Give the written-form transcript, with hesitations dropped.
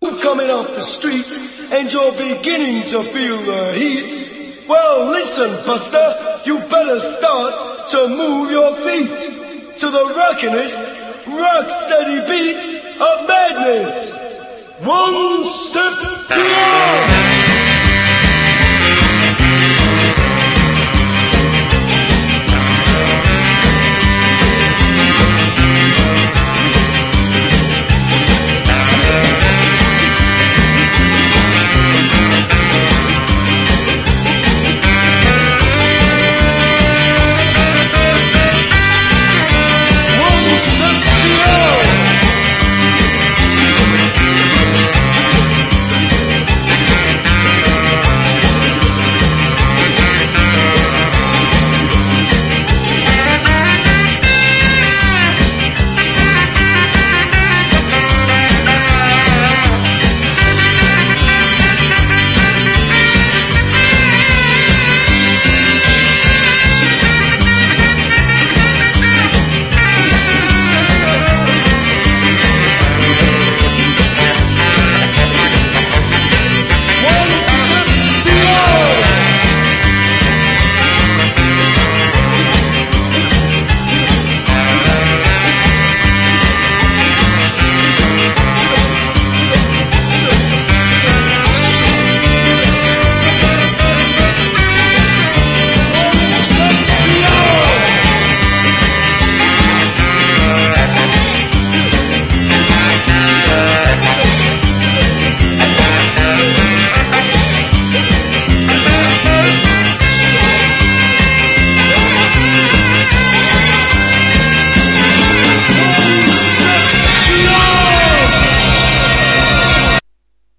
coming off the street and you're beginning to feel the heat. Well, listen, Buster, you better start to move your feet to the rockinest, rock-steady beat of madness. One step beyond.